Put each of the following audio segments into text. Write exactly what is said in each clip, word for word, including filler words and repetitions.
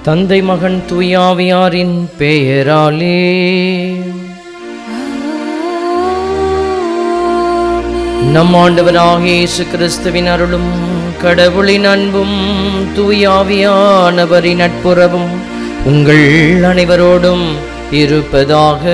தந்தை மகன் தூயாவியாரின் பெயராலே. நம் ஆண்டவராகிய இயேசு கிறிஸ்துவின் அருளும் கடவுளின் அன்பும் தூயாவியானவரின் நட்புறவும் உங்கள் அனைவரோடும் இருப்பதாக.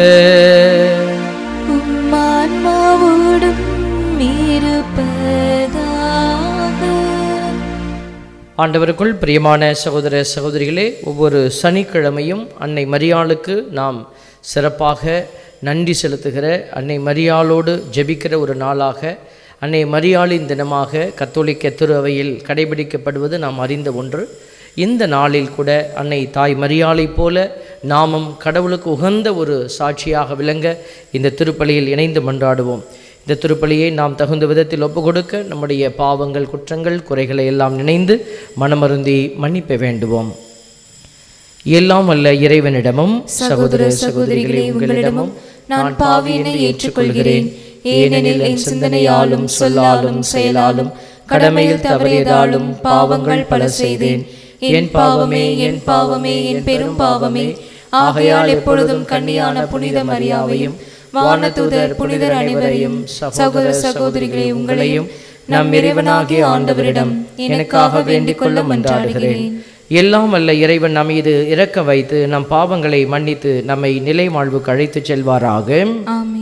ஆண்டவருக்குள் பிரியமான சகோதர சகோதரிகளே, ஒவ்வொரு சனிக்கிழமையும் அன்னை மரியாளுக்கு நாம் சிறப்பாக நன்றி செலுத்துகிற, அன்னை மரியாளோடு ஜெபிக்கிற ஒரு நாளாக, அன்னை மரியாளின் தினமாக கத்தோலிக்க திரு அவையில் கடைபிடிக்கப்படுவது நாம் அறிந்த ஒன்று. இந்த நாளில் கூட அன்னை தாய் மரியாளைப் போல நாமும் கடவுளுக்கு உகந்த ஒரு சாட்சியாக விளங்க இந்த திருப்பலியில் இணைந்து மன்றாடுவோம். இந்த திருப்பலியை நாம் தகுந்த விதத்தில் ஒப்பு கொடுக்க நம்முடைய பாவங்கள், குற்றங்கள், குறைகளை எல்லாம் நினைந்து மனமருந்தி மன்னிப்ப வேண்டுவோம். எல்லாம் வல்ல இறைவனிடமும் சகோதர சகோதரிகளே உங்களிடமும் நான் பாவியினை ஏற்றுக்கொள்கிறேன். ஏனெனில் என் சிந்தனையாலும் சொல்லாலும் செயலாலும் கடமையில் தவறியதாலும் பாவங்கள் பல செய்தேன். என் பாவமே, என் பாவமே, என் பெரும் பாவமே. ஆகையால் எப்பொழுதும் கன்னியான புனித மரியாவையும் வானதூதர் புனிதர் அனைவரையும் சகோதர சகோதரிகளே உங்களையும் நம் இறைவனாகிய ஆண்டவரிடம் எனக்காக வேண்டிக் கொள்ள மன்றாடுகிறேன். எல்லாம் வல்ல இறைவன் நம் மீது இரக்க வைத்து நம் பாவங்களை மன்னித்து நம்மை நிலை வாழ்வுக்கு அழைத்து செல்வாராக. ஆமென்.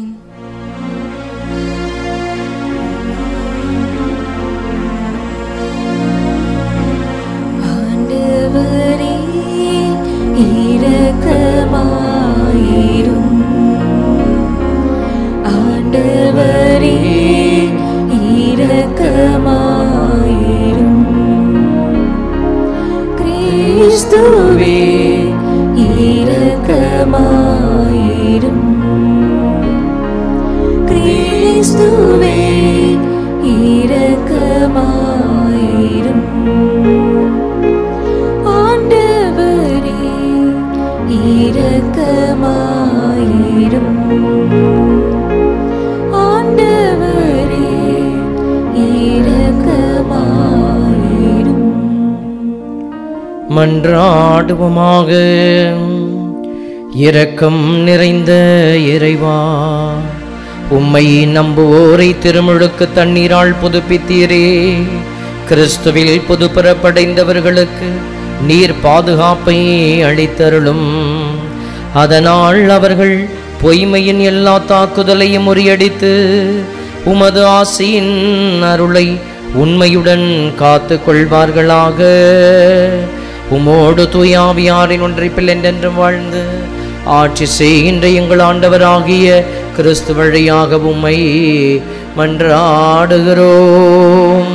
ஆண்டவரே இரக்கமாயிரும். ஆண்டவரே இரக்கமாயிரும். கிறிஸ்துவே இரக்கமாயிரும். கிறிஸ்துவே இரக்கமாயிரும். ஆண்டவரே இரக்கமாயிரும். ஆண்டவரே இரக்கமாயிரும். மன்றாடுவோமாக. இரக்கம் நிறைந்த இறைவா, உம்மை நம்புவோரை திருமுழுக்கு தண்ணீரால் புதுப்பித்தீரே. கிறிஸ்துவில் புதுப்பிறப்படைந்தவர்களுக்கு நீர் பாதுகாப்பை அளித்தருளும். அதனால் அவர்கள் பொய்மையின் எல்லா தாக்குதலையும் முறியடித்து உமது ஆசியின் அருளை உண்மையுடன் காத்து கொள்வார்களாக. உமோடு தூயாவியாரின் ஒன்றைப்பில் என்றென்றும் வாழ்ந்து ஆட்சி செய்கின்ற எங்கள் ஆண்டவராகிய கிறிஸ்து வழியாக உம்மை மன்றாடுகிறோம்.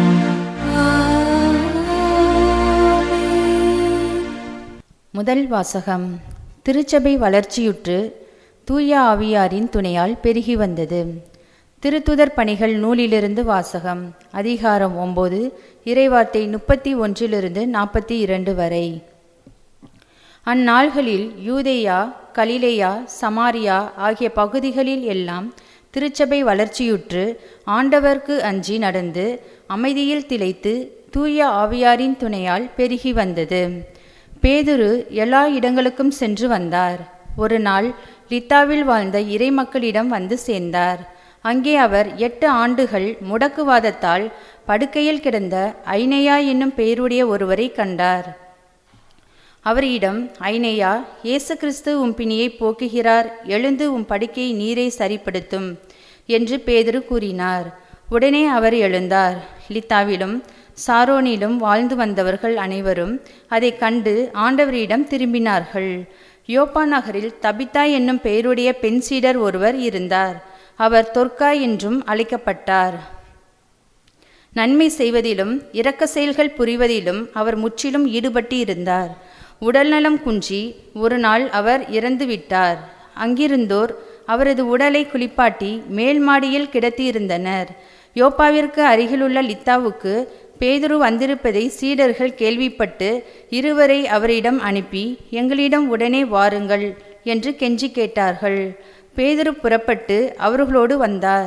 முதல் வாசகம். திருச்சபை வளர்ச்சியுற்று தூய ஆவியாரின் துணையால் பெருகி வந்தது. திருத்துதர் பணிகள் நூலிலிருந்து வாசகம். அதிகாரம் ஒன்பது, இறைவார்த்தை முப்பத்தி ஒன்றிலிருந்து நாற்பத்தி இரண்டு வரை. அந்நாள்களில் யூதேயா, கலிலேயா, சமாரியா ஆகிய பகுதிகளில் எல்லாம் திருச்சபை வளர்ச்சியுற்று ஆண்டவர்க்கு அஞ்சி நடந்து அமைதியில் திளைத்து தூய ஆவியாரின் துணையால் பெருகி வந்தது. பேதுரு எல்லா இடங்களுக்கும் சென்று வந்தார். ஒரு நாள் லித்தாவில் வாழ்ந்த இறை மக்களிடம் வந்து சேர்ந்தார். அங்கே அவர் எட்டு ஆண்டுகள் முடக்குவாதத்தால் படுக்கையில் கிடந்த ஐனேயா என்னும் பெயருடைய ஒருவரை கண்டார். அவரிடம், ஐனேயா, இயேசு கிறிஸ்து உம் பிணியை போக்குகிறார், எழுந்து உம் படுக்கையை நீரை சரிப்படுத்தும் என்று பேதுரு கூறினார். உடனே அவர் எழுந்தார். லித்தாவிலும் சாரோனிலும் வாழ்ந்து வந்தவர்கள் அனைவரும் அதை கண்டு ஆண்டவரிடம் திரும்பினார்கள். யோப்பா நகரில் தபித்தா என்னும் பெயருடைய பெண் சீடர் ஒருவர் இருந்தார். அவர் தொர்க்கா என்றும் அழைக்கப்பட்டார். நன்மை செய்வதிலும் இரக்க செயல்கள் புரிவதிலும் அவர் முற்றிலும் ஈடுபட்டு இருந்தார். உடல்நலம் குன்றி ஒரு நாள் அவர் இறந்துவிட்டார். அங்கிருந்தோர் அவரது உடலை குளிப்பாட்டி மேல் மாடியில் கிடத்தியிருந்தனர். யோப்பாவிற்கு அருகிலுள்ள லித்தாவுக்கு பேதுரு வந்திருப்பதை சீடர்கள் கேள்விப்பட்டு இருவரை அவரிடம் அனுப்பி, எங்களிடம் உடனே வாருங்கள் என்று கெஞ்சி கேட்டார்கள். பேதுரு புறப்பட்டு அவர்களோடு வந்தார்.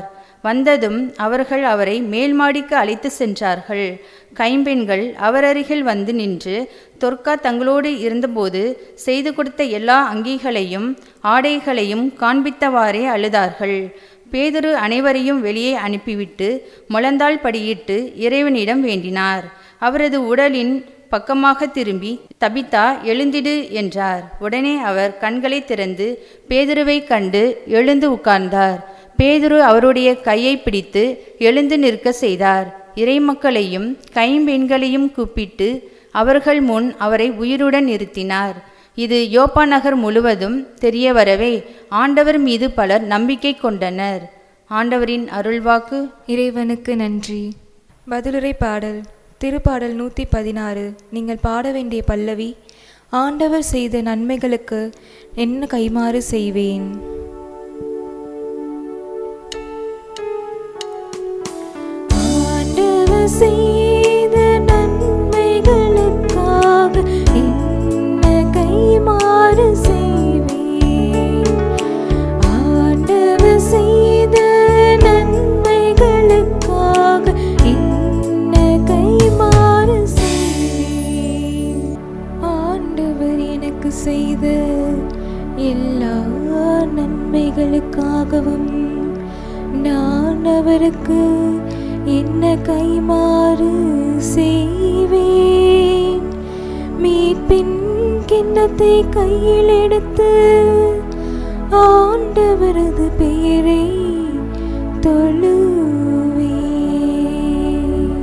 வந்ததும் அவர்கள் அவரை மேல்மாடிக்கு அழைத்து சென்றார்கள். கைம்பெண்கள் அவரருகில் வந்து நின்று தொர்க்கா தங்களோடு இருந்தபோது செய்து கொடுத்த எல்லா அங்கிகளையும் ஆடைகளையும் காண்பித்தவாறே அழுதார்கள். பேதுரு அனைவரையும் வெளியே அனுப்பிவிட்டு முழந்தாள் படியிட்டு இறைவனிடம் வேண்டினார். அவரது உடலின் பக்கமாக திரும்பி, தபித்தா, எழுந்திடு என்றார். உடனே அவர் கண்களை திறந்து பேதுருவை கண்டு எழுந்து உட்கார்ந்தார். பேதுரு அவருடைய கையை பிடித்து எழுந்து நிற்க செய்தார். இறைமக்களையும் கைம்பெண்களையும் கூப்பிட்டு அவர்கள் முன் அவரை உயிருடன் நிறுத்தினார். இது யோப்பா நகர் முழுவதும் தெரிய வரவே ஆண்டவர் மீது பலர் நம்பிக்கை கொண்டனர். ஆண்டவரின் அருள்வாக்கு. இறைவனுக்கு நன்றி. பதிலுரை பாடல். திருப்பாடல் நூற்றி பதினாறு. நீங்கள் பாட வேண்டிய பல்லவி. ஆண்டவர் செய்த நன்மைகளுக்கு என்ன கைமாறு செய்வேன். ஆண்டவர் செய்த நன்மைகளுக்காக என்ன கைமாறு செய்வேன். ஆண்டவர் செய்த நன்மைகளுக்காக என்ன கைமாறு செய்வேன். ஆண்டவர் எனக்கு செய்த எல்லா நன்மைகளுக்காகவும் நான் அவருக்கு என்ன கைமாறு செய்வேன். மீட்பின் கிண்ணத்தை கையில் எடுத்து ஆண்டவரது பெயரை தொழுவேன்.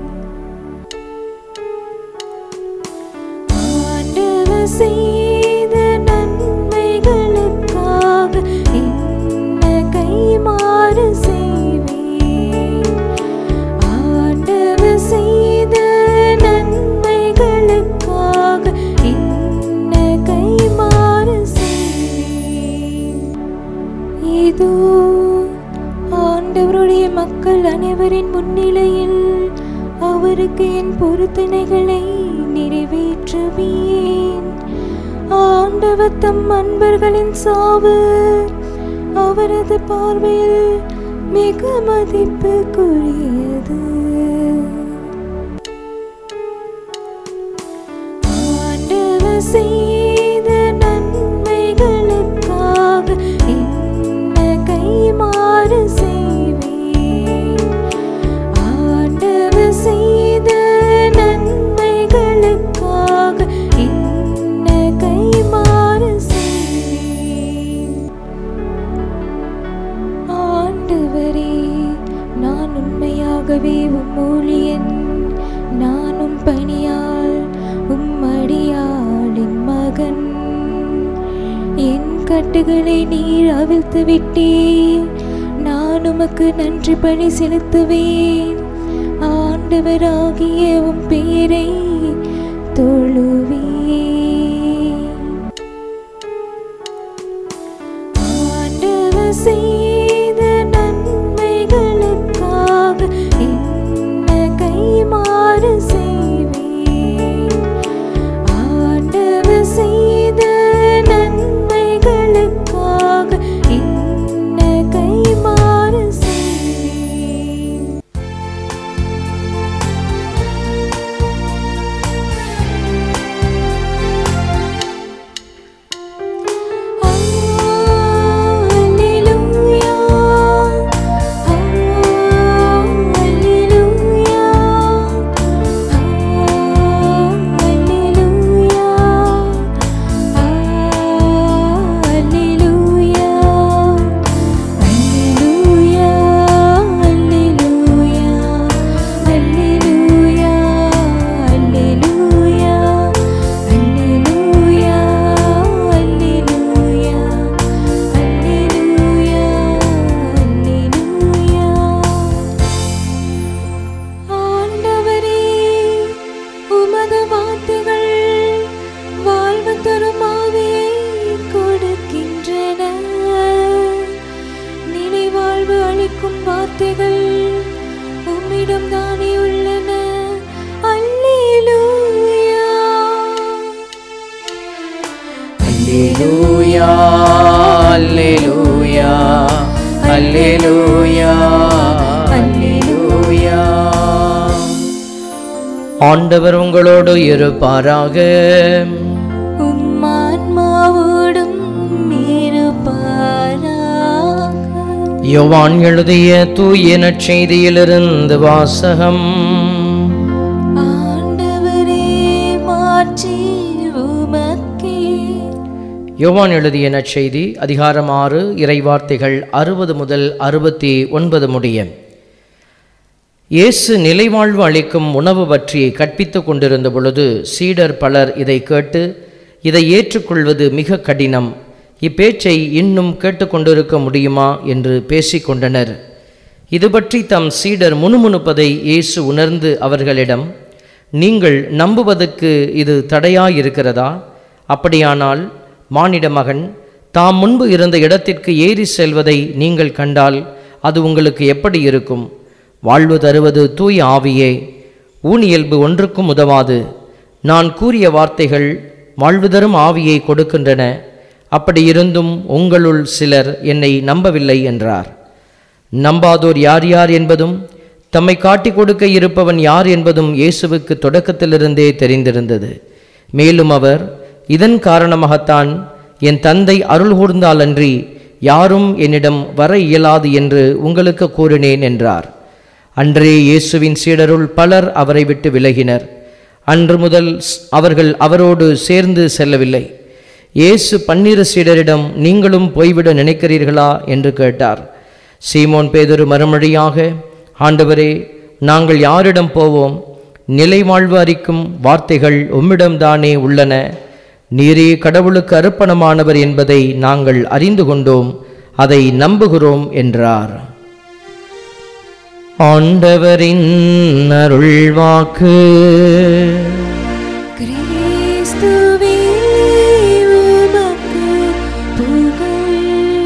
ஆண்டவர் செய்த நன்மைகளுக்காக என்ன கைமாறு செய்வேன். ஆண்டவர் செய்த நன்மைகளுக்காக என்ன கைமாறு செய்வேன். இதோ ஆண்டவருடைய மக்கள் அனைவரின் முன்னிலையில் அவருக்கு என் பொருத்தனைகளை நிறைவேற்றுவேன். ஆண்டவர் தம் அன்பர்களின் சாவு அவரது பார்வையில் மிக மதிப்புக்குரியது. ஆண்டவர் செய்த நன்மைகளுக்காக என்ன கைமாறு செய்வேன். ஆண்டவர் செய்த நன்மைகளுக்காக என்ன கைமாறு செய்வேன். ஆண்டவரே, நான் உண்மையாகவே உம் ஊழியன். நான் உம் பணியால் உம் அடியாளின் மகன். என் கட்டுகளை நீர் அவிழ்த்து விட்டீர். நான் உமக்கு நன்றி பணி செலுத்துவேன். ஆண்டவராகிய உம் பெயரை தொழுவேன். ஆண்டவர் செய்த நன்மைகளுக்காக என்ன கைமாறு செய்வேன். ஆண்டவர் செய்த நன்மைகளுக்காக என்ன கைமாறு செய்வேன். வார்த்தைகள் உம்மிடம் தானே உள்ளன. அல்லேலூயா அல்லேலூயா அல்லேலூயா அல்லேலூயா ஆண்டவர் உங்களோடு இருப்பாராக. உம்மான்மாவோடும் இருப்பாராக. யோவான் எழுதிய தூய நற்செய்தியிலிருந்து வாசகம். ஆண்டவரே, மாட்சி உமக்கே. யோவான் எழுதிய நற்செய்தி அதிகாரம் ஆறு, இறைவார்த்தைகள் அறுபது முதல் அறுபத்தி ஒன்பது முடிய. இயேசு நிலைவாழ்வு அளிக்கும் உணவு பற்றி கற்பித்து கொண்டிருந்த பொழுது சீடர் பலர் இதை கேட்டு, இதை ஏற்றுக்கொள்வது மிக கடினம், இப்பேச்சை இன்னும் கேட்டுக்கொண்டிருக்க முடியுமா என்று பேசிக்கொண்டனர். இது பற்றி தம் சீடர் முணுமுணுப்பதை இயேசு உணர்ந்து அவர்களிடம், நீங்கள் நம்புவதற்கு இது தடையாயிருக்கிறதா? அப்படியானால் மானிட மகன் தாம் முன்பு இருந்த இடத்திற்கு ஏறி செல்வதை நீங்கள் கண்டால் அது உங்களுக்கு எப்படி இருக்கும்? வாழ்வு தருவது தூய ஆவியே. ஊனியல்பு ஒன்றுக்கும் உதவாது. நான் கூறிய வார்த்தைகள் வாழ்வு தரும் ஆவியை கொடுக்கின்றன. அப்படி இருந்தும் உங்களுள் சிலர் என்னை நம்பவில்லை என்றார். நம்பாதோர் யார் யார் என்பதும் தம்மை காட்டிக் கொடுக்க இருப்பவன் யார் என்பதும் இயேசுவுக்கு தொடக்கத்திலிருந்தே தெரிந்திருந்தது. மேலும் அவர், இதன் காரணமாகத்தான் என் தந்தை அருள் கூர்ந்தாலன்றி யாரும் என்னிடம் வர இயலாது என்று உங்களுக்கு கூறினேன் என்றார். அன்றே இயேசுவின் சீடருள் பலர் அவரை விட்டு விலகினர். அன்று முதல் அவர்கள் அவரோடு சேர்ந்து செல்லவில்லை. இயேசு பன்னிரு சீடரிடம், நீங்களும் போய்விட நினைக்கிறீர்களா என்று கேட்டார். சீமோன் பேதுரு மறுமொழியாக, ஆண்டவரே, நாங்கள் யாரிடம் போவோம்? நிலை வாழ்வு அளிக்கும் வார்த்தைகள் உம்மிடம்தானே உள்ளன. நீரே கடவுளுக்கு அர்ப்பணமானவர் என்பதை நாங்கள் அறிந்து கொண்டோம், அதை நம்புகிறோம் என்றார். ஆண்டவரின் அருள்வாக்கு. கிறிஸ்துவே, உமக்கு புகழ்.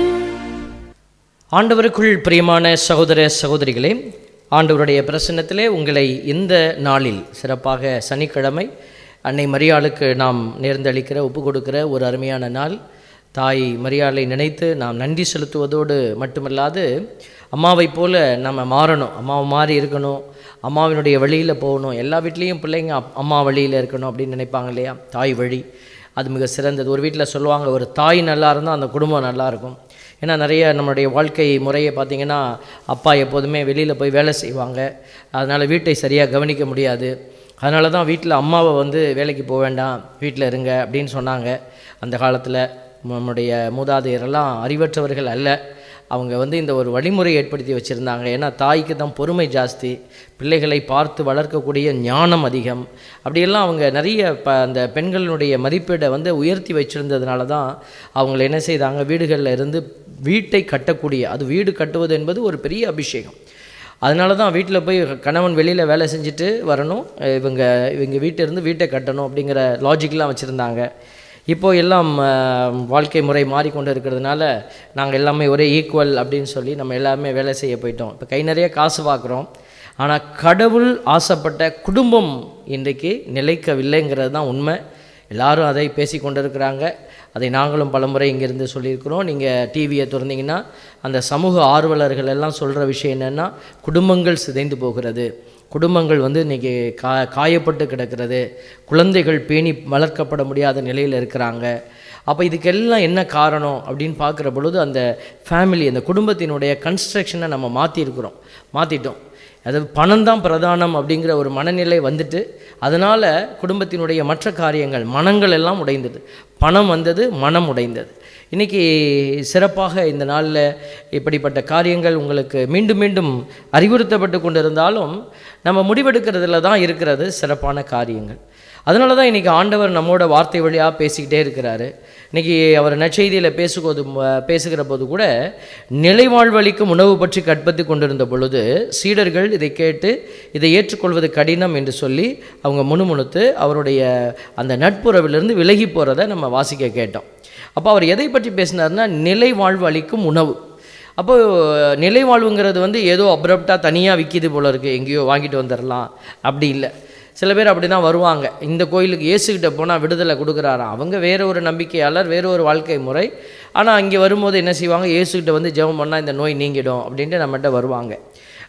ஆண்டவருக்குள் பிரியமான சகோதர சகோதரிகளே, ஆண்டவருடைய பிரசன்னத்திலே உங்களை இந்த நாளில், சிறப்பாக சனிக்கிழமை, அன்னை மரியாளுக்கு நாம் நேர்ந்தளிக்கிற ஒப்பு கொடுக்கிற ஒரு அருமையான நாள். தாய் மரியாளை நினைத்து நாம் நன்றி செலுத்துவதோடு மட்டுமல்லாது, அம்மாவை போல் நம்ம மாறணும், அம்மாவை மாறி இருக்கணும், அம்மாவினுடைய வழியில் போகணும். எல்லா வீட்லேயும் பிள்ளைங்க அம்மா வழியில் இருக்கணும் அப்படின்னு நினைப்பாங்க இல்லையா? தாய் வழி அது மிக சிறந்தது. ஒரு வீட்டில் சொல்லுவாங்க, ஒரு தாய் நல்லா இருந்தால் அந்த குடும்பம் நல்லாயிருக்கும். ஏன்னா நிறைய நம்மளுடைய வாழ்க்கை முறையை பார்த்திங்கன்னா, அப்பா எப்போதுமே வெளியில் போய் வேலை செய்வாங்க, அதனால் வீட்டை சரியாக கவனிக்க முடியாது. அதனால தான் வீட்டில் அம்மாவை வந்து வேலைக்கு போக வேண்டாம், வீட்டில் இருங்க அப்படின்னு சொன்னாங்க. அந்த காலத்தில் நம்முடைய மூதாதையரெல்லாம் அறிவற்றவர்கள் அல்ல, அவங்க வந்து இந்த ஒரு வழிமுறை ஏற்படுத்தி வச்சுருந்தாங்க. ஏன்னா தாய்க்கு தான் பொறுமை ஜாஸ்தி, பிள்ளைகளை பார்த்து வளர்க்கக்கூடிய ஞானம் அதிகம். அப்படியெல்லாம் அவங்க நிறைய ப அந்த பெண்களினுடைய மதிப்பீடை வந்து உயர்த்தி வச்சுருந்ததுனால தான் அவங்கள என்ன செய்தாங்க, வீடுகளில் இருந்து வீட்டை கட்டக்கூடிய, அது வீடு கட்டுவது என்பது ஒரு பெரிய அபிஷேகம். அதனால தான் வீட்டில் போய் கணவன் வெளியில் வேலை செஞ்சுட்டு வரணும், இவங்க இவங்க வீட்டிலிருந்து வீட்டை கட்டணும் அப்படிங்கிற லாஜிக்லாம் வச்சுருந்தாங்க. இப்போது எல்லாம் வாழ்க்கை முறை மாறிக்கொண்டு இருக்கிறதுனால நாங்கள் எல்லாமே ஒரே ஈக்குவல் அப்படின்னு சொல்லி நம்ம எல்லாமே வேலை செய்ய போயிட்டோம். இப்போ கை நிறைய காசு பார்க்குறோம், ஆனால் கடவுள் ஆசைப்பட்ட குடும்பம் இன்றைக்கு நிலைக்கவில்லைங்கிறது தான் உண்மை. எல்லாரும் அதை பேசி கொண்டு இருக்கிறாங்க. அதை நாங்களும் பலமுறை இங்கேருந்து சொல்லியிருக்கிறோம். நீங்கள் டிவியை திறந்தீங்கன்னா அந்த சமூக ஆர்வலர்கள் எல்லாம் சொல்கிற விஷயம் என்னென்னா, குடும்பங்கள் சிதைந்து போகிறது, குடும்பங்கள் வந்து இன்றைக்கி கா காயப்பட்டு கிடக்கிறது, குழந்தைகள் பேணி வளர்க்கப்பட முடியாத நிலையில் இருக்கிறாங்க. அப்போ இதுக்கெல்லாம் என்ன காரணம் அப்படின்னு பார்க்குற பொழுது, அந்த ஃபேமிலி, அந்த குடும்பத்தினுடைய கன்ஸ்ட்ரக்ஷனை நம்ம மாற்றிருக்கிறோம், மாற்றிட்டோம். அதாவது பணம் தான் பிரதானம் அப்படிங்கிற ஒரு மனநிலை வந்துட்டு, அதனால் குடும்பத்தினுடைய மற்ற காரியங்கள், மனங்கள் எல்லாம் உடைந்தது. பணம் வந்தது, மனம் உடைந்தது. இன்றைக்கி சிறப்பாக இந்த நாளில் இப்படிப்பட்ட காரியங்கள் உங்களுக்கு மீண்டும் மீண்டும் அறிவுறுத்தப்பட்டு கொண்டு இருந்தாலும் நம்ம முடிவெடுக்கிறதுல தான் இருக்கிறது சிறப்பான காரியங்கள். அதனால தான் இன்றைக்கி ஆண்டவர் நம்மோட வார்த்தை வழியாக பேசிக்கிட்டே இருக்கிறாரு. இன்றைக்கி அவர் நற்செய்தியில் பேசும்போது பேசுகிற போது கூட நிலைவாழ்வளிக்கும் உணவு பற்றி கற்பத்தி கொண்டிருந்த பொழுது சீடர்கள் இதை கேட்டு இதை ஏற்றுக்கொள்வது கடினம் என்று சொல்லி அவங்க முணுமுணுத்து அவருடைய அந்த நட்புறவிலிருந்து விலகி போகிறத நம்ம வாசிக்க கேட்டோம். அப்போ அவர் எதை பற்றி பேசினார்னா, நிலைவாழ்வு அளிக்கும் உணவு. அப்போது நிலைவாழ்வுங்கிறது வந்து ஏதோ அப்ரப்டாக தனியாக விற்கிது போல இருக்குது, எங்கேயோ வாங்கிட்டு வந்துடலாம் அப்படி இல்லை. சில பேர் அப்படி தான் வருவாங்க. இந்த கோயிலுக்கு இயேசுக்கிட்ட போனால் விடுதலை கொடுக்குறாராம், அவங்க வேறு ஒரு நம்பிக்கையாளர், வேறு ஒரு வாழ்க்கை முறை. ஆனால் அங்கே வரும்போது என்ன செய்வாங்க, இயேசுக்கிட்ட வந்து ஜெபம் பண்ணால் இந்த நோய் நீங்கிடும் அப்படின்ட்டு நம்மகிட்ட வருவாங்க.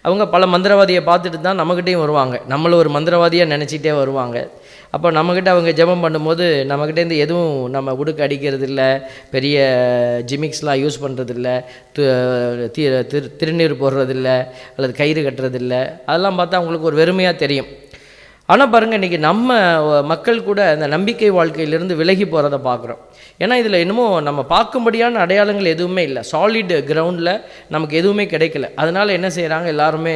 அவங்க பல மந்திரவாதியை பார்த்துட்டு தான் நம்மக்கிட்டேயும் வருவாங்க, நம்மளை ஒரு மந்திரவாதியாக நினச்சிட்டே வருவாங்க. அப்போ நம்மக்கிட்ட அவங்க ஜெபம் பண்ணும்போது நம்மக்கிட்டேருந்து எதுவும் நம்ம உடுக்க அடிக்கிறது இல்லை, பெரிய ஜிமிக்ஸ்லாம் யூஸ் பண்ணுறதில்ல, திரு திருநீர் போடுறதில்ல, அல்லது கயிறு கட்டுறதில்ல. அதெல்லாம் பார்த்தா அவங்களுக்கு ஒரு வெறுமையாக தெரியும். ஆனால் பாருங்கள், இன்றைக்கி நம்ம மக்கள் கூட அந்த நம்பிக்கை வாழ்க்கையிலேருந்து விலகி போகிறத பார்க்குறோம். ஏன்னா இதில் இன்னமும் நம்ம பார்க்கும்படியான அடையாளங்கள் எதுவுமே இல்லை, சாலிட் கிரவுண்டில் நமக்கு எதுவுமே கிடைக்கல. அதனால் என்ன செய்கிறாங்க, எல்லாருமே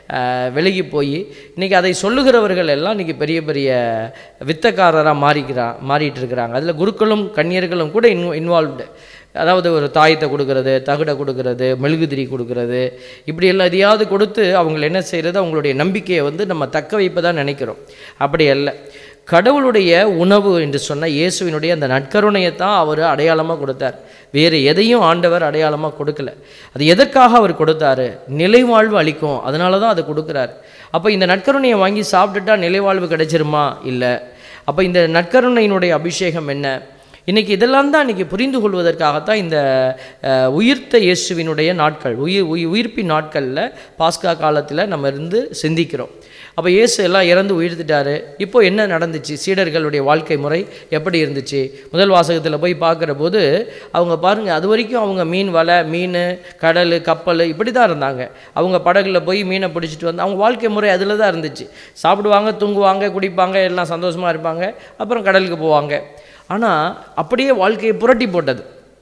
விலகி போய் இன்றைக்கி அதை சொல்லுகிறவர்கள் எல்லாம் இன்றைக்கி பெரிய பெரிய வித்தக்காரராக மாறிக்கிறா மாறிட்டு இருக்கிறாங்க. அதில் குருக்களும் கன்னியர்களும் கூட இன் இன்வால்வ்டு. அதாவது ஒரு தாயத்தை கொடுக்கறது, தகுடை கொடுக்கறது, மெழுகுதிரி கொடுக்கறது, இப்படி எல்லாம் எதையாவது கொடுத்து அவங்களை என்ன செய்கிறது, அவங்களுடைய நம்பிக்கையை வந்து நம்ம தக்க வைப்பதான் நினைக்கிறோம். அப்படி அல்ல. கடவுளுடைய உணவு என்று சொன்ன இயேசுவினுடைய அந்த நற்கருணையை தான் அவர் அடையாளமாக கொடுத்தார். வேறு எதையும் ஆண்டவர் அடையாளமாக கொடுக்கல. அது எதற்காக அவர் கொடுத்தாரு? நிலைவாழ்வு அளிக்கும், அதனால தான் அதை கொடுக்குறாரு. அப்போ இந்த நற்கருணையை வாங்கி சாப்பிட்டுட்டா நிலைவாழ்வு கிடைச்சிருமா? இல்லை. அப்போ இந்த நற்கருணையினுடைய அபிஷேகம் என்ன? இன்றைக்கி இதெல்லாம் தான் இன்றைக்கி புரிந்து கொள்வதற்காகத்தான் இந்த உயிர்த்த இயேசுவினுடைய நாட்கள், உயிர் உயிர் உயிர்ப்பின் நாட்களில் பாஸ்கா காலத்தில் நம்ம இருந்து சிந்திக்கிறோம். அப்போ இயேசு எல்லாம் இறந்து உயிர்த்துட்டாரு. இப்போ என்ன நடந்துச்சு? சீடர்களுடைய வாழ்க்கை முறை எப்படி இருந்துச்சு? முதல் வாசகத்தில் போய் பார்க்குற போது அவங்க பாருங்கள், அது வரைக்கும் அவங்க மீன் வலை, மீன், கடல், கப்பல் இப்படி தான் இருந்தாங்க. அவங்க படகுல போய் மீனை பிடிச்சிட்டு வந்து அவங்க வாழ்க்கை முறை அதில் தான் இருந்துச்சு. சாப்பிடுவாங்க, தூங்குவாங்க, குடிப்பாங்க, எல்லாம் சந்தோஷமாக இருப்பாங்க, அப்புறம் கடலுக்கு போவாங்க. ஆனால் அப்படியே வாழ்க்கையை புரட்டி போட்டது.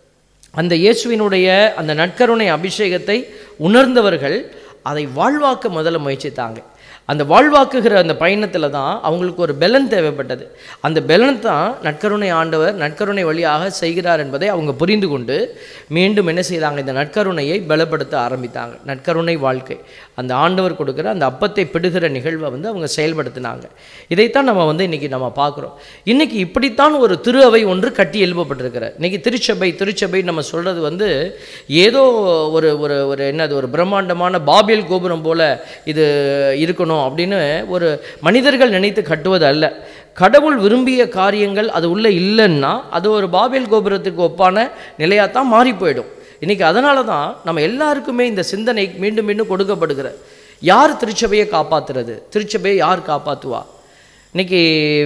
அந்த இயேசுவினுடைய அந்த நற்கருணை அபிஷேகத்தை உணர்ந்தவர்கள் அதை வாழ்வாக்க முதல்ல முயற்சித்தாங்க. அந்த வாழ்வாக்குகிற அந்த பயணத்தில் தான் அவங்களுக்கு ஒரு பெலன் தேவைப்பட்டது. அந்த பெலன் தான் நற்கருணை ஆண்டவர் நற்கருணை வழியாக செய்கிறார் என்பதை அவங்க புரிந்து கொண்டு மீண்டும் என்ன செய்தாங்க, இந்த நற்கருணையை பலப்படுத்த ஆரம்பித்தாங்க. நற்கருணை வாழ்க்கை, அந்த ஆண்டவர் கொடுக்குற அந்த அப்பத்தை பிடுகிற நிகழ்வை வந்து அவங்க செயல்படுத்தினாங்க. இதைத்தான் நம்ம வந்து இன்றைக்கி நம்ம பார்க்குறோம். இன்றைக்கி இப்படித்தான் ஒரு திரு அவை ஒன்று கட்டி எழுப்பப்பட்டிருக்கிற. இன்றைக்கி திருச்சபை திருச்சபை நம்ம சொல்கிறது வந்து ஏதோ ஒரு ஒரு ஒரு என்னது ஒரு பிரம்மாண்டமான பாபேல் கோபுரம் போல் இது இருக்கணும் அப்படின்னு ஒரு மனிதர்கள் நினைத்து கட்டுவது அல்ல. கடவுள் விரும்பிய காரியங்கள் அது உள்ள இல்லைன்னா அது ஒரு பாபேல் கோபுரத்துக்கு ஒப்பான நிலையாத்தான் மாறி போயிடும். இன்றைக்கி அதனால தான் நம்ம எல்லாருக்குமே இந்த சிந்தனை மீண்டும் மீண்டும் கொடுக்கப்படுகிற. யார் திருச்சபையை காப்பாற்றுறது? திருச்சபையை யார் காப்பாற்றுவா? இன்றைக்கி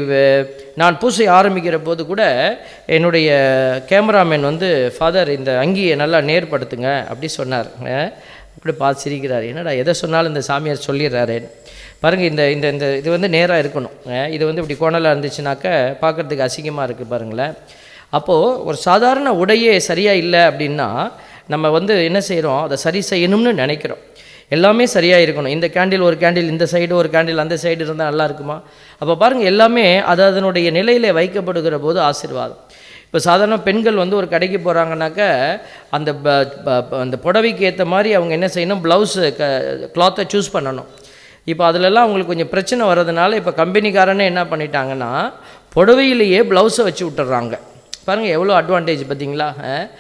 நான் பூசை ஆரம்பிக்கிற போது கூட என்னுடைய கேமராமேன் வந்து, ஃபாதர் இந்த அங்கியை நல்லா நேர்படுத்துங்க அப்படி சொன்னார். அப்படி பார்த்து சிரிக்கிறார். என்னடா எதை சொன்னாலும் இந்த சாமியார் சொல்லிடுறாரு. பாருங்கள், இந்த இந்த இந்த இது வந்து நேராக இருக்கணும். இது வந்து இப்படி கோணலாக இருந்துச்சுனாக்க பார்க்குறதுக்கு அசிங்கமாக இருக்குது பாருங்களேன். அப்போது ஒரு சாதாரண உடையே சரியாக இல்லை அப்படின்னா நம்ம வந்து என்ன செய்கிறோம், அதை சரி செய்யணும்னு நினைக்கிறோம். எல்லாமே சரியாக இருக்கணும். இந்த கேண்டில் ஒரு கேண்டில் இந்த சைடு, ஒரு கேண்டில் அந்த சைடு இருந்தால் நல்லா இருக்குமா? அப்போ பாருங்கள், எல்லாமே அது அதனுடைய நிலையில் வைக்கப்படுகிற போது ஆசீர்வாதம். இப்போ சாதாரண பெண்கள் வந்து ஒரு கடைக்கு போகிறாங்கனாக்க அந்த அந்த புடவைக்கு ஏற்ற மாதிரி அவங்க என்ன செய்யணும், ப்ளவுஸு க கிளாத்தை சூஸ் பண்ணணும். இப்போ அதிலெல்லாம் அவங்களுக்கு கொஞ்சம் பிரச்சனை வர்றதுனால இப்போ கம்பெனிக்காரனே என்ன பண்ணிட்டாங்கன்னா புடவையிலேயே ப்ளவுஸை வச்சு விட்டுறாங்க. பாருங்கள் எவ்வளோ அட்வான்டேஜ் பார்த்தீங்களா?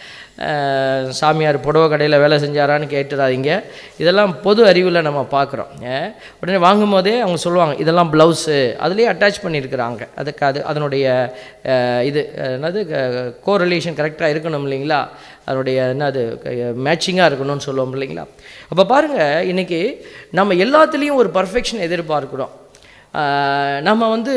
சாமியார் புடவை கடையில் வேலை செஞ்சாரான்னு கேட்டுறாதீங்க. இதெல்லாம் பொது அறிவில் நம்ம பார்க்குறோம். உடனே வாங்கும் போதே அவங்க சொல்லுவாங்க இதெல்லாம் ப்ளவுஸு, அதுலேயே அட்டாச் பண்ணியிருக்கிறாங்க. அதுக்கு அது அதனுடைய இது என்னது கோரிலேஷன் கரெக்டாக இருக்கணும் இல்லைங்களா? அதனுடைய என்னது மேட்சிங்காக இருக்கணும்னு சொல்லுவோம் இல்லைங்களா? அப்போ பாருங்கள், இன்றைக்கி நம்ம எல்லாத்துலேயும் ஒரு பர்ஃபெக்ஷன் எதிர்பார்க்குறோம் நம்ம வந்து.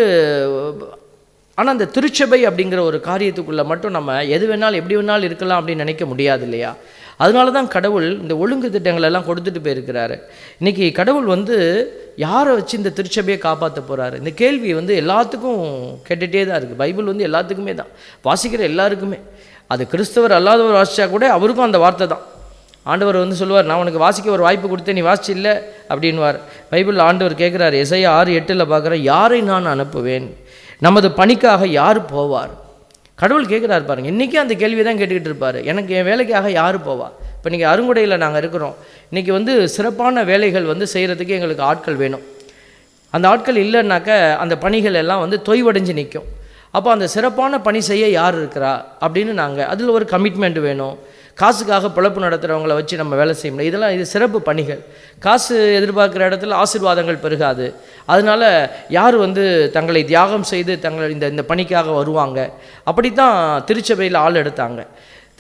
ஆனால் அந்த திருச்சபை அப்படிங்கிற ஒரு காரியத்துக்குள்ளே மட்டும் நம்ம எது வேணாலும் எப்படி வேணாலும் இருக்கலாம் அப்படின்னு நினைக்க முடியாது இல்லையா? அதனால தான் கடவுள் இந்த ஒழுங்கு திட்டங்கள் எல்லாம் கொடுத்துட்டு போயிருக்கிறாரு. இன்றைக்கி கடவுள் வந்து யாரை வச்சு இந்த திருச்சபையை காப்பாற்ற போகிறாரு? இந்த கேள்வி வந்து எல்லாத்துக்கும் கேட்டுகிட்டே தான் இருக்குது. பைபிள் வந்து எல்லாத்துக்குமே தான், வாசிக்கிற எல்லாருக்குமே. அது கிறிஸ்தவர் அல்லாதவர் வாசித்தா கூட அவருக்கும் அந்த வார்த்தை தான். ஆண்டவர் வந்து சொல்லுவார், நான் உனக்கு வாசிக்க ஒரு வாய்ப்பு கொடுத்தேன், நீ வாசிச்சு இல்லை அப்படின்வார். பைபிளில் ஆண்டவர் கேட்குறாரு, எசையா ஆறு எட்டில் பார்க்குறேன், யாரை நான் அனுப்புவேன், நமது பணிக்காக யார் போவார்? கடவுள் கேட்குறாரு பாருங்கள். இன்றைக்கி அந்த கேள்வி தான் கேட்டுக்கிட்டு இருப்பார், எனக்கு என் வேலைக்காக யார் போவார்? இப்போ இன்றைக்கி அருங்குடையில் நாங்கள் இருக்கிறோம். இன்றைக்கி வந்து சிறப்பான வேலைகள் வந்து செய்கிறதுக்கு எங்களுக்கு ஆட்கள் வேணும். அந்த ஆட்கள் இல்லைன்னாக்க அந்த பணிகள் எல்லாம் வந்து தொய்வடைஞ்சு நிற்கும். அப்போ அந்த சிறப்பான பணி செய்ய யார் இருக்கிறா அப்படின்னு நாங்கள் அதில் ஒரு கமிட்மெண்ட் வேணும். காசுக்காக பிழப்பு நடத்துகிறவங்கள வச்சு நம்ம வேலை செய்ய முடியும். இதெல்லாம் இது சிறப்பு பணிகள். காசு எதிர்பார்க்குற இடத்துல ஆசீர்வாதங்கள் பெருகாது. அதனால் யார் வந்து தங்களை தியாகம் செய்து தங்கள் இந்த இந்த பணிக்காக வருவாங்க? அப்படி தான் திருச்சபையில் ஆள் எடுத்தாங்க.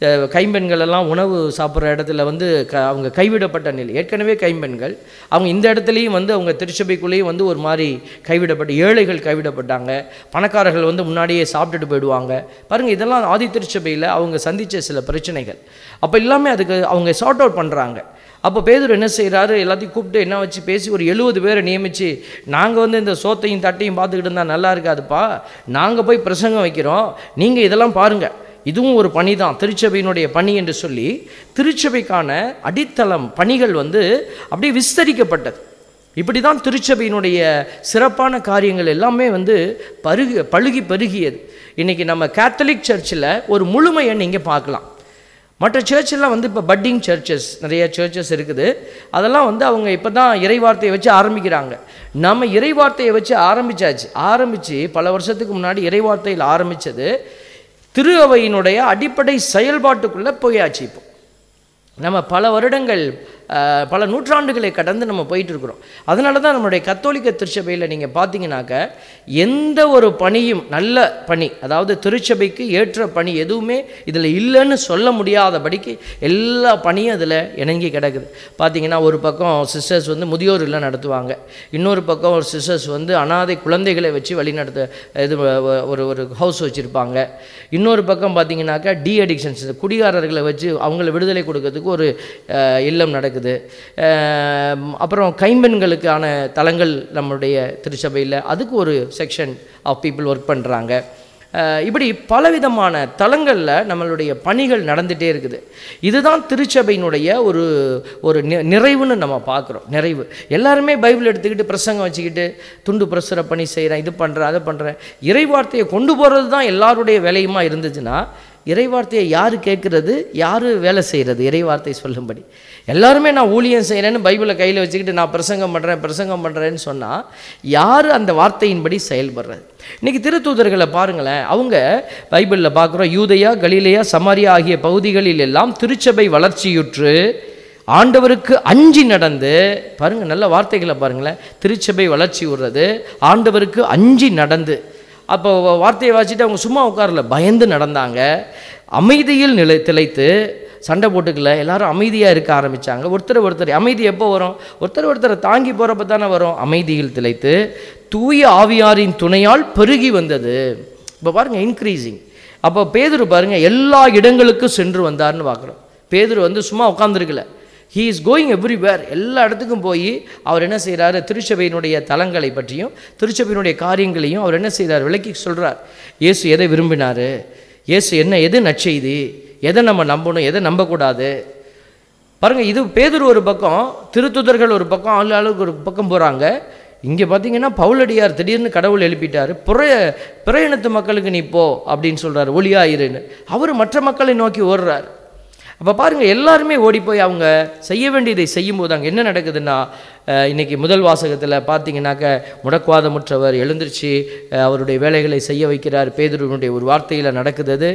கைம்பெண்கள் எல்லாம் உணவு சாப்பிட்ற இடத்துல வந்து க அவங்க கைவிடப்பட்ட நிலை. ஏற்கனவே கைம்பெண்கள் அவங்க இந்த இடத்துலையும் வந்து அவங்க திருச்சபைக்குள்ளேயும் வந்து ஒரு மாதிரி கைவிடப்பட்ட, ஏழைகள் கைவிடப்பட்டாங்க, பணக்காரர்கள் வந்து முன்னாடியே சாப்பிட்டுட்டு போயிடுவாங்க. பாருங்கள், இதெல்லாம் ஆதி திருச்சபையில் அவங்க சந்தித்த சில பிரச்சனைகள். அப்போ எல்லாமே அதுக்கு அவங்க சார்ட் அவுட் பண்ணுறாங்க. அப்போ பேதுரு என்ன செய்கிறாரு, எல்லாத்தையும் கூப்பிட்டு என்ன வச்சு பேசி ஒரு எழுபது பேரை நியமித்து, நாங்கள் வந்து இந்த சோத்தையும் தட்டையும் பார்த்துக்கிட்டு இருந்தால் நல்லா இருக்காதுப்பா, நாங்கள் போய் பிரசங்கம் வைக்கிறோம், நீங்கள் இதெல்லாம் பாருங்கள், இதுவும் ஒரு பணி தான், திருச்சபையினுடைய பணி என்று சொல்லி திருச்சபைக்கான அடித்தளம் பணிகள் வந்து அப்படியே விஸ்தரிக்கப்பட்டது. இப்படி தான் திருச்சபையினுடைய சிறப்பான காரியங்கள் எல்லாமே வந்து பருகி பழுகி பெருகியது. இன்றைக்கி நம்ம கேத்தலிக் சர்ச்சில் ஒரு முழுமையை நீங்கள் பார்க்கலாம். மற்ற சர்ச்செல்லாம் வந்து இப்போ பட்டிங் சர்ச்சஸ், நிறைய சர்ச்சஸ் இருக்குது, அதெல்லாம் வந்து அவங்க இப்போ தான் இறைவார்த்தையை வச்சு ஆரம்பிக்கிறாங்க. நம்ம இறைவார்த்தையை வச்சு ஆரம்பித்தாச்சு. ஆரம்பித்து பல வருஷத்துக்கு முன்னாடி இறைவார்த்தையில் ஆரம்பித்தது திரு அவையினுடைய அடிப்படை செயல்பாட்டுக்குள்ளே போயாச்சு. இப்போ நம்ம பல வருடங்கள் பல நூற்றாண்டுகளை கடந்து நம்ம போயிட்டு இருக்கிறோம். அதனால தான் நம்மளுடைய கத்தோலிக்க திருச்சபையில் நீங்கள் பார்த்தீங்கன்னாக்க எந்த ஒரு பணியும் நல்ல பணி, அதாவது திருச்சபைக்கு ஏற்ற பணி எதுவுமே இதில் இல்லைன்னு சொல்ல முடியாதபடிக்கு எல்லா பணியும் அதில் இணங்கி கிடக்குது. பார்த்தீங்கன்னா ஒரு பக்கம் சிஸ்டர்ஸ் வந்து முதியோர் இல்லம் நடத்துவாங்க, இன்னொரு பக்கம் ஒரு சிஸ்டர்ஸ் வந்து அனாதை குழந்தைகளை வச்சு வழி நடத்த இது ஒரு ஒரு ஹவுஸ் வச்சுருப்பாங்க, இன்னொரு பக்கம் பார்த்தீங்கன்னாக்கா டி அடிக்ஷன்ஸ் குடிகாரர்களை வச்சு அவங்கள விடுதலை கொடுக்கறதுக்கு ஒரு இல்லம் நடக்குது. அப்புறம் கைம்பெண்களுக்கான தலங்கள் நம்முடைய திருச்சபையில் அதுக்கு ஒரு செக்ஷன் ஆஃப் பீப்புள் ஒர்க் பண்ணுறாங்க. இப்படி பலவிதமான தலங்களில் நம்மளுடைய பணிகள் நடந்துகிட்டே இருக்குது. இதுதான் திருச்சபையினுடைய ஒரு ஒரு நிறைவுன்னு நம்ம பார்க்குறோம். நிறைவு எல்லாருமே பைபிள் எடுத்துக்கிட்டு பிரசங்கம் வச்சுக்கிட்டு துண்டு பிரசுர பணி செய்கிறேன், இது பண்ணுறேன், அதை பண்ணுறேன், இறைவார்த்தையை கொண்டு போகிறது தான் எல்லாருடைய வேலையுமா இருந்துச்சுன்னா இறைவார்த்தையை யார் கேட்குறது, யார் வேலை செய்கிறது? இறைவார்த்தை சொல்லும்படி எல்லாருமே நான் ஊழியம் செய்கிறேன்னு பைபிளை கையில் வச்சுக்கிட்டு நான் பிரசங்கம் பண்ணுறேன் பிரசங்கம் பண்ணுறேன்னு சொன்னால் யார் அந்த வார்த்தையின்படி செயல்படுறது? இன்றைக்கி திருத்தூதர்களை பாருங்களேன், அவங்க பைபிளில் பார்க்குறோம், யூதேயா கலிலேயா சமாரியா ஆகிய பகுதிகளில் எல்லாம் திருச்சபை வளர்ச்சியுற்று ஆண்டவருக்கு அஞ்சி நடந்து, பாருங்கள் நல்ல வார்த்தைகளை பாருங்களேன், திருச்சபை வளர்ச்சி விடுறது, ஆண்டவருக்கு அஞ்சி நடந்து. அப்போ வார்த்தையை வாசிட்டு அவங்க சும்மா உட்காரல, பயந்து நடந்தாங்க, அமைதியில் நிலை திளைத்து சண்டை போட்டுக்கல, எல்லாரும் அமைதியாக இருக்க ஆரம்பித்தாங்க. ஒருத்தர் ஒருத்தர் அமைதி எப்போ வரும்? ஒருத்தர் ஒருத்தரை தாங்கி போகிறப்ப தானே வரும். அமைதியில் திளைத்து தூய ஆவியாரின் துணையால் பெருகி வந்தது. இப்போ பாருங்கள் இன்க்ரீசிங். அப்போ பேதுரு பாருங்கள் எல்லா இடங்களுக்கும் சென்று வந்தார்னு பார்க்குறோம். பேதுரு வந்து சும்மா உட்காந்துருக்கல, ஹீ இஸ் கோயிங் எவ்ரிவேர். எல்லா இடத்துக்கும் போய் அவர் என்ன செய்கிறாரு, திருச்சபையினுடைய தலங்களை பற்றியும் திருச்சபையினுடைய காரியங்களையும் அவர் என்ன செய்கிறார், விளக்கி சொல்கிறார். இயேசு எதை விரும்பினார், இயேசு என்ன, எது நற்செய்தி, எதை நம்ம நம்பணும், எதை நம்பக்கூடாது. பாருங்கள், இது பேதுரு ஒரு பக்கம், திருத்துதர்கள் ஒரு பக்கம், ஆளு ஆளுக்கு ஒரு பக்கம் போகிறாங்க. இங்கே பார்த்தீங்கன்னா பவுலடியார் திடீர்னு கடவுள் எழுப்பிட்டார், பிற பிற இனத்து மக்களுக்கு நீ போ அப்படின்னு சொல்கிறார், ஒளியாயிருன்னு. அவர் மற்ற மக்களை நோக்கி ஓடுறார். அப்போ பாருங்கள் எல்லாருமே ஓடி போய் அவங்க செய்ய வேண்டியதை செய்யும்போது அங்கே என்ன நடக்குதுன்னா, இன்றைக்கி முதல் வாசகத்தில் பார்த்தீங்கன்னாக்க முடக்குவாதமுற்றவர் எழுந்திருச்சு அவருடைய வேலைகளை செய்ய வைக்கிறார். பேதுருவினுடைய ஒரு வார்த்தையில் நடக்குது.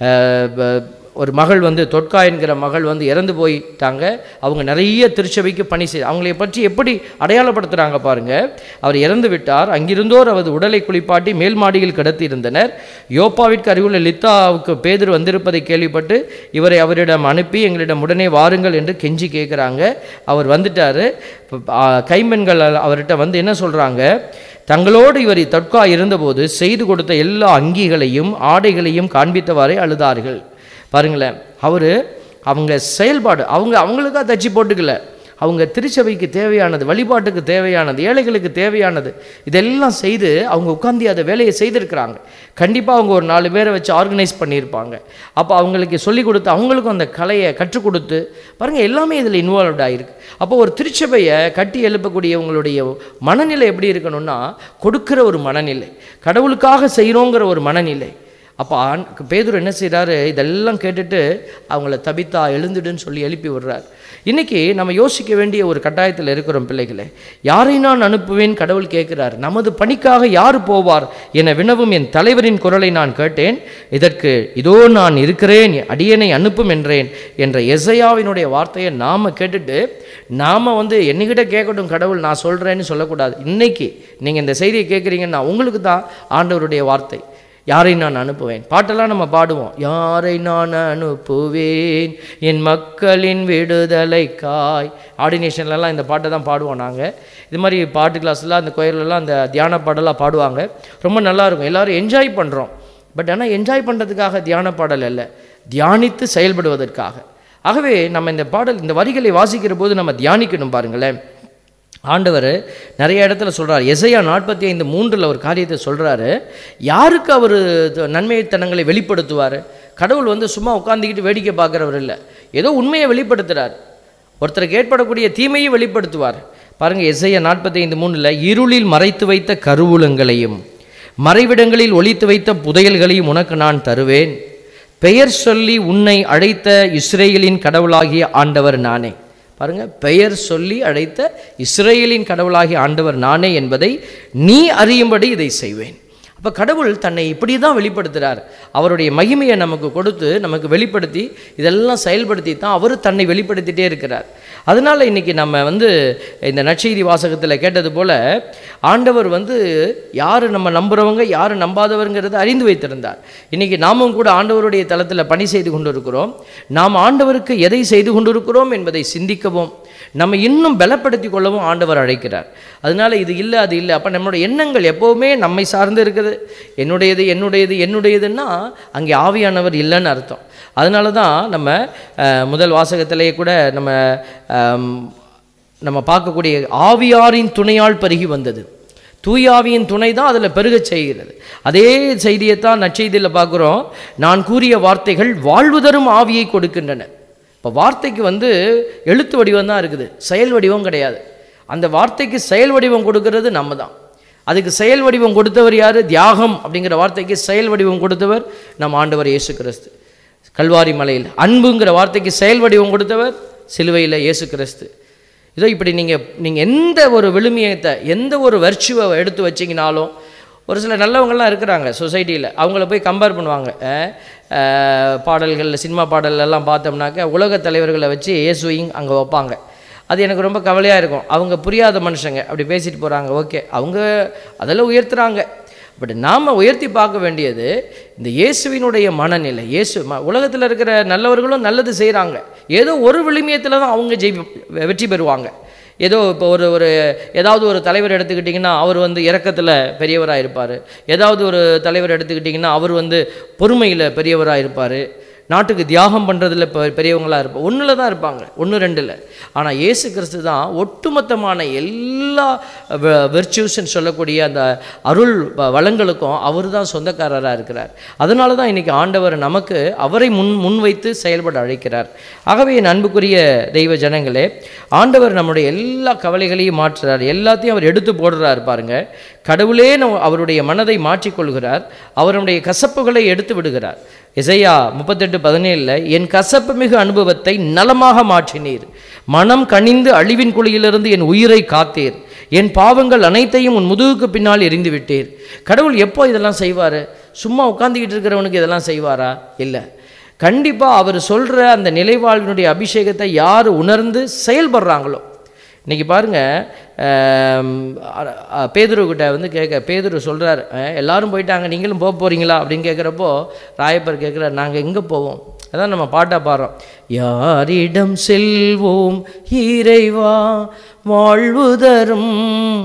ஒரு மகள் வந்து தொட்கா என்கிற மகள் வந்து இறந்து போயிட்டாங்க. அவங்க நிறைய திருச்சபைக்கு பணி செய்ய, அவங்களை பற்றி எப்படி அடையாளப்படுத்துகிறாங்க பாருங்கள். அவர் இறந்து விட்டார், அங்கிருந்தோர் அவரது உடலை குளிப்பாட்டி மேல் மாடியில் கிடத்தி இருந்தனர். யோப்பாவிற்கு அருகிலுள்ள லித்தாவுக்கு பேதுரு வந்திருப்பதை கேள்விப்பட்டு இவரை அவரிடம் அனுப்பி எங்களிடம் உடனே வாருங்கள் என்று கெஞ்சி கேட்குறாங்க. அவர் வந்துட்டார். கைம்பெண்கள் அவர்கிட்ட வந்து என்ன சொல்கிறாங்க, தங்களோடு இவர் தொட்கா இருந்தபோது செய்து கொடுத்த எல்லா அங்கிகளையும் ஆடைகளையும் காண்பித்தவாறே அழுதார்கள். பாருங்களேன், அவர் அவங்க செயல்பாடு அவங்க அவங்களுக்காக தச்சு போட்டுக்கல, அவங்க திருச்சபைக்கு தேவையானது, வழிபாட்டுக்கு தேவையானது, ஏழைகளுக்கு தேவையானது இதெல்லாம் செய்து அவங்க உட்காந்து அதை வேலையை செய்திருக்கிறாங்க. கண்டிப்பாக அவங்க ஒரு நாலு பேரை வச்சு ஆர்கனைஸ் பண்ணியிருப்பாங்க. அப்போ அவங்களுக்கு சொல்லிக் கொடுத்து அவங்களுக்கும் அந்த கலையை கற்றுக் கொடுத்து பாருங்கள் எல்லாமே இதில் இன்வால்வ்ட் ஆகிருக்கு. அப்போ ஒரு திருச்சபையை கட்டி எழுப்பக்கூடியவங்களுடைய மனநிலை எப்படி இருக்கணும்னா, கொடுக்குற ஒரு மனநிலை, கடவுளுக்காக செய்கிறோங்கிற ஒரு மனநிலை. அப்போ ஆண் பேதுரு என்ன செய்கிறாரு, இதெல்லாம் கேட்டுட்டு அவங்கள தபித்தா எழுந்துடுன்னு சொல்லி எழுப்பி விடுறார். இன்றைக்கி நம்ம யோசிக்க வேண்டிய ஒரு கட்டாயத்தில் இருக்கிறோம் பிள்ளைகளே. யாரை நான் அனுப்புவேன் கடவுள் கேட்குறார். நமது பணிக்காக யார் போவார் என வினவும் என் தலைவரின் குரலை நான் கேட்டேன். இதற்கு இதோ நான் இருக்கிறேன், அடியனை அனுப்பும் என்றேன் என்ற எசையாவினுடைய வார்த்தையை நாம் கேட்டுட்டு நாம் வந்து என்னைக்கிட்ட கேட்கட்டும் கடவுள் நான் சொல்கிறேன்னு சொல்லக்கூடாது. இன்றைக்கி நீங்கள் இந்த செய்தியை கேட்குறீங்கன்னா உங்களுக்கு தான் ஆண்டவருடைய வார்த்தை. யாரை நான் அனுப்புவேன்? பாட்டெல்லாம் நம்ம பாடுவோம். யாரை நான் அனுப்புவேன் என் மக்களின் விடுதலைக்காய். ஆர்டினேஷன்லலாம் இந்த பாட்டை தான் பாடுவோம் நாங்கள். இது மாதிரி பாட்டு கிளாஸ்லாம் அந்த கோயிலெலாம் அந்த தியான பாடலாம் பாடுவாங்க. ரொம்ப நல்லாயிருக்கும், எல்லோரும் என்ஜாய் பண்ணுறோம். பட் ஆனால் என்ஜாய் பண்ணுறதுக்காக தியான பாடல் அல்ல, தியானித்து செயல்படுவதற்காக. ஆகவே நம்ம இந்த பாடல் இந்த வரிகளை வாசிக்கிற போது நம்ம தியானிக்கணும். பாருங்களேன், ஆண்டவர் நிறைய இடத்துல சொல்கிறார். எசையா நாற்பத்தி ஐந்து மூன்றில் ஒரு காரியத்தை சொல்கிறாரு. யாருக்கு அவர் நன்மைத்தனங்களை வெளிப்படுத்துவார்? கடவுள் வந்து சும்மா உட்காந்துக்கிட்டு வேடிக்கை பார்க்குறவர் இல்லை, ஏதோ உண்மையை வெளிப்படுத்துகிறார். ஒருத்தருக்கு ஏற்படக்கூடிய தீமையை வெளிப்படுத்துவார். பாருங்கள், எசையா நாற்பத்தி ஐந்து மூணில் இருளில் மறைத்து வைத்த கருவூலங்களையும் மறைவிடங்களில் ஒளித்து வைத்த புதையல்களையும் உனக்கு நான் தருவேன். பெயர் சொல்லி உன்னை அழைத்த இஸ்ரேலின் கடவுளாகிய ஆண்டவர் நானே. பாருங்க, பெயர் சொல்லி அழைத்த இஸ்ரேலின் கடவுளாகிய ஆண்டவர் நானே என்பதை நீ அறியும்படி இதை செய்வேன். அப்போ கடவுள் தன்னை இப்படி தான் வெளிப்படுத்துகிறார். அவருடைய மகிமையை நமக்கு கொடுத்து நமக்கு வெளிப்படுத்தி இதெல்லாம் செயல்படுத்தி தான் அவர் தன்னை வெளிப்படுத்திகிட்டே இருக்கிறார். அதனால் இன்றைக்கி நம்ம வந்து இந்த நற்செய்தி வாசகத்தில் கேட்டது போல் ஆண்டவர் வந்து யார் நம்ம நம்புகிறவங்க யார் நம்பாதவருங்கிறத அறிந்து வைத்திருந்தார். இன்றைக்கி நாமும் கூட ஆண்டவருடைய தளத்தில் பணி செய்து கொண்டு இருக்கிறோம். நாம் ஆண்டவருக்கு எதை செய்து கொண்டு இருக்கிறோம் என்பதை சிந்திக்கவும் நம்ம இன்னும் பலப்படுத்தி கொள்ளவும் ஆண்டவர் அழைக்கிறார். அதனால் இது இல்லை அது இல்லை. அப்போ நம்மளுடைய எண்ணங்கள் எப்போவுமே நம்மை சார்ந்து இருக்குது. என்னுடையது என்னுடையது என்னுடையதுன்னா அங்கே ஆவியானவர் இல்லைன்னு அர்த்தம். அதனால தான் நம்ம முதல் வாசகத்திலேயே கூட நம்ம நம்ம பார்க்கக்கூடிய ஆவியாரின் துணையால் பெருகி வந்தது. தூயாவியின் துணை தான் அதில் பெருகச் செய்கிறது. அதே செய்தியைத்தான் நற்செய்தியில் பார்க்குறோம். நான் கூறிய வார்த்தைகள் வாழ்வு தரும் ஆவியை கொடுக்கின்றன. இப்போ வார்த்தைக்கு வந்து எழுத்து வடிவம் தான் இருக்குது, செயல் வடிவம் கிடையாது. அந்த வார்த்தைக்கு செயல் வடிவம் கொடுக்கறது நம்ம தான். அதுக்கு செயல் வடிவம் கொடுத்தவர் யார்? தியாகம் அப்படிங்கிற வார்த்தைக்கு செயல் வடிவம் கொடுத்தவர் நம் ஆண்டவர் இயேசு கிறிஸ்து. கல்வாரி மலையில் அன்புங்கிற வார்த்தைக்கு செயல் வடிவம் கொடுத்தவர் சிலுவையில் இயேசு கிறிஸ்து. இதோ இப்படி நீங்கள் நீங்கள் எந்த ஒரு விழுமியத்தை எந்த ஒரு வர்ச்சுவை எடுத்து வச்சிங்கனாலும், ஒரு சில நல்லவங்கள்லாம் இருக்கிறாங்க சொசைட்டியில், அவங்கள போய் கம்பேர் பண்ணுவாங்க. பாடல்கள் சினிமா பாடலெல்லாம் பார்த்தோம்னாக்க உலக தலைவர்களை வச்சு இயேசுவையும் அங்கே வைப்பாங்க. அது எனக்கு ரொம்ப கவலையாக இருக்கும். அவங்க புரியாத மனுஷங்க அப்படி பேசிட்டு போகிறாங்க. ஓகே, அவங்க அதெல்லாம் உயர்த்துறாங்க. பட் நாம் உயர்த்தி பார்க்க வேண்டியது இந்த இயேசுவினுடைய மனநிலை. இயேசு உலகத்தில் இருக்கிற நல்லவர்களும் நல்லது செய்கிறாங்க. ஏதோ ஒரு விழுமியத்தில் தான் அவங்க ஜெய் வெற்றி பெறுவாங்க. ஏதோ இப்போ ஒரு ஒரு ஏதாவது ஒரு தலைவர் எடுத்துக்கிட்டிங்கன்னா அவர் வந்து இரக்கத்தில் பெரியவராக இருப்பார். ஏதாவது ஒரு தலைவர் எடுத்துக்கிட்டிங்கன்னா அவர் வந்து பொறுமையில் பெரியவராக இருப்பார். நாட்டுக்கு தியாகம் பண்ணுறதுல இப்போ பெரியவங்களாக இருப்பாங்க. ஒன்றில் தான் இருப்பாங்க, ஒன்று ரெண்டில். ஆனால் இயேசு கிறிஸ்து தான் ஒட்டுமொத்தமான எல்லா வெர்ச்சுஸ்ன்னு சொல்லக்கூடிய அந்த அருள் வளங்களுக்கும் அவர் தான் சொந்தக்காரராக இருக்கிறார். அதனால தான் இன்றைக்கி ஆண்டவர் நமக்கு அவரை முன் முன்வைத்து செயல்பட அழைக்கிறார். ஆகவே என் அன்புக்குரிய தெய்வ ஜனங்களே, ஆண்டவர் நம்முடைய எல்லா கவலைகளையும் மாற்றுறார், எல்லாத்தையும் அவர் எடுத்து போடுறார். பாருங்க, கடவுளே அவருடைய மனதை மாற்றிக்கொள்கிறார், அவருடைய கசப்புகளை எடுத்து விடுகிறார். எசையா முப்பத்தெட்டு பதினேழில் என் கசப்பு மிகு அனுபவத்தை நலமாக மாற்றினீர், மனம் கனிந்து அழிவின் குழியிலிருந்து என் உயிரை காத்தீர், என் பாவங்கள் அனைத்தையும் உன் முதுகுக்கு பின்னால் எரிந்து விட்டீர். கடவுள் எப்போ இதெல்லாம் செய்வார்? சும்மா உட்காந்துக்கிட்டு இருக்கிறவனுக்கு இதெல்லாம் செய்வாரா? இல்லை. கண்டிப்பாக அவர் சொல்கிற அந்த நிலைவாழ்வினுடைய அபிஷேகத்தை யார் உணர்ந்து செயல்படுறாங்களோ. இன்றைக்கி பாருங்கள், பேதுருக்கிட்ட வந்து கேட்க பேதுரு சொல்கிறார், எல்லாரும் போயிட்டாங்க, நீங்களும் போக போகிறீங்களா அப்படின்னு கேட்குறப்போ ராயப்பர் கேட்குறார், நாங்கள் எங்கே போவோம்? அதான் நம்ம பாட்டாக பாடுறோம், யாரிடம் செல்வோம் இறைவா வாழ்வு தரும்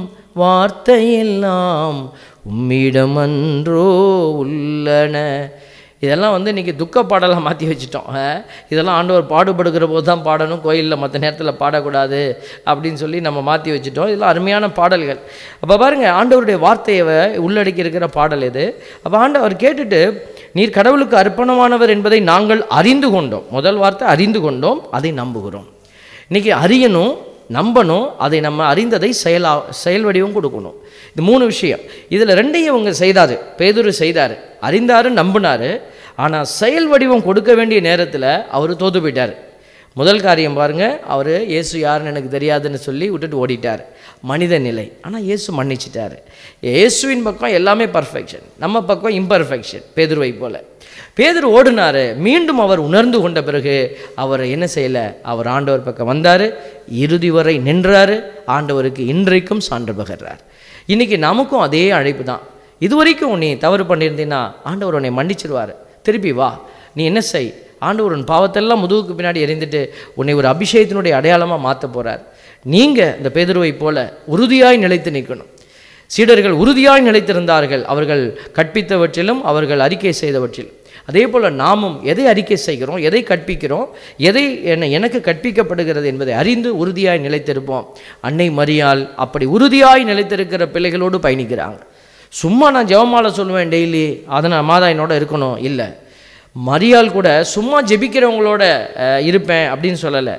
வார்த்தையெல்லாம் உம்மிடம் அன்றோ உள்ளன. இதெல்லாம் வந்து இன்றைக்கி துக்க பாடலாக மாற்றி வச்சுட்டோம். இதெல்லாம் ஆண்டவர் பாடுபடுகிற போது தான் பாடணும், கோயிலில் மற்ற நேரத்தில் பாடக்கூடாது அப்படின்னு சொல்லி நம்ம மாற்றி வச்சுட்டோம். இதெல்லாம் அருமையான பாடல்கள். அப்போ பாருங்கள், ஆண்டவருடைய வார்த்தையை உள்ளடக்கி இருக்கிற பாடல் இது. அப்போ ஆண்டவர் கேட்டுட்டு, நீர் கடவுளுக்கு அர்ப்பணமானவர் என்பதை நாங்கள் அறிந்து கொண்டோம். முதல் வார்த்தை அறிந்து கொண்டோம், அதை நம்புகிறோம். இன்றைக்கி அறியணும், நம்பணும், அதை நம்ம அறிந்ததை செயலா செயல் வடிவம் கொடுக்கணும். இந்த மூணு விஷயம், இதில் ரெண்டையும் அவங்க செய்தார். பேதுரு செய்தார், அறிந்தார், நம்பினார். ஆனால் செயல் வடிவம் கொடுக்க வேண்டிய நேரத்தில் அவர் தோற்று போயிட்டார். முதல் காரியம் பாருங்கள், அவர் இயேசு யாருன்னு எனக்கு தெரியாதுன்னு சொல்லி விட்டுட்டு ஓடிட்டார். மனித நிலை. ஆனால் இயேசு மன்னிச்சிட்டார். இயேசுவின் பக்கம் எல்லாமே பர்ஃபெக்ஷன், நம்ம பக்கம் இம்பர்ஃபெக்ஷன். பேதுருவை போல் பேதுரு ஓடினார். மீண்டும் அவர் உணர்ந்து கொண்ட பிறகு அவர் என்ன செய்யலை, அவர் ஆண்டவர் பக்கம் வந்தார், இறுதி வரை நின்றார். ஆண்டவருக்கு இன்றைக்கும் சான்று பகர்றார். இன்றைக்கி நமக்கும் அதே அழைப்பு தான். இதுவரைக்கும் நீ தவறு பண்ணியிருந்தீன்னா ஆண்டவர் உன்னை மன்னிச்சிருவார். திருப்பி வா, நீ என்ன செய், ஆண்டவர் உன் பாவத்தெல்லாம் முதுகுக்கு பின்னாடி எறிந்துட்டு உன்னை ஒரு அபிஷேகத்தினுடைய அடையாளமாக மாற்ற போகிறார். நீங்கள் இந்த பேதுருவை போல உறுதியாய் நிலைத்து நிற்கணும். சீடர்கள் உறுதியாய் நிலைத்திருந்தார்கள், அவர்கள் கற்பித்தவற்றிலும் அவர்கள் அறிக்கை செய்தவற்றிலும். அதே போல் நாமும் எதை அறிக்கை செய்கிறோம், எதை கற்பிக்கிறோம், எதை என்ன எனக்கு கற்பிக்கப்படுகிறது என்பதை அறிந்து உறுதியாய் நிலைத்திருப்போம். அன்னை மரியாள் அப்படி உறுதியாய் நிலைத்திருக்கிற பிள்ளைகளோடு பயணிக்கிறாங்க. சும்மா நான் ஜெபமாலை சொல்லுவேன் டெய்லி, அதனால் மாதா என்னோட இருக்கணும் இல்லை. மரியாள் கூட சும்மா ஜெபிக்கிறவங்களோட இருப்பேன் அப்படின்னு சொல்லலை.